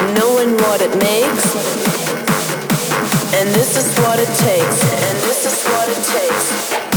knowing what it makes, and this is what it takes, and this is what it takes.